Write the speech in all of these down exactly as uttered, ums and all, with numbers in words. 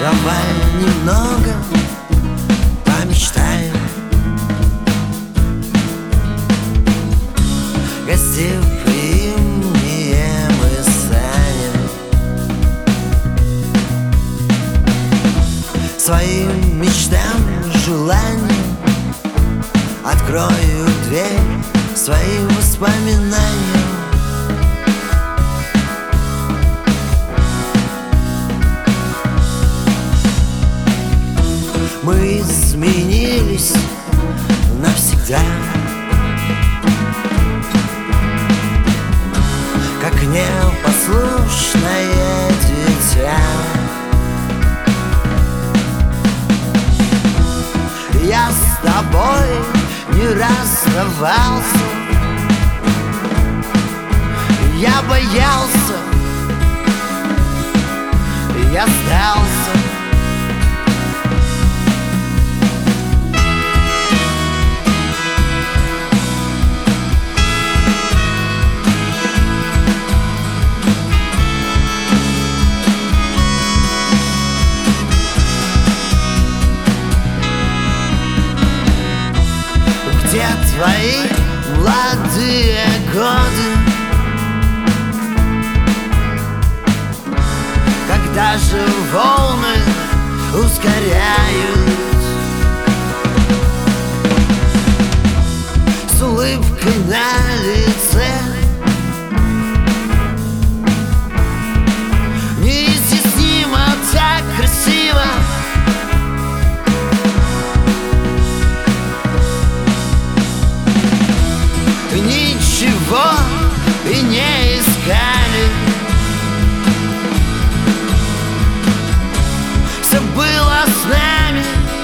Давай немного помечтаем. Гостеприимнее мы станем. Своим мечтам, желаниям открою дверь своим воспоминаниям. Мы изменились навсегда, как непослушное дитя. Я с тобой не расставался. Я боялся, я сдался. Где твои молодые годы, когда же волны ускоряют? С улыбкой на лице, неизъяснимо так красиво. Ничего и не искали, все было с нами.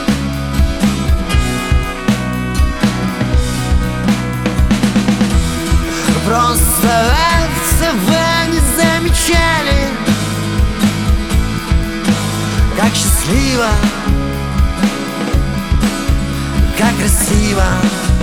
Просто этого не замечали, как счастливо, как красиво.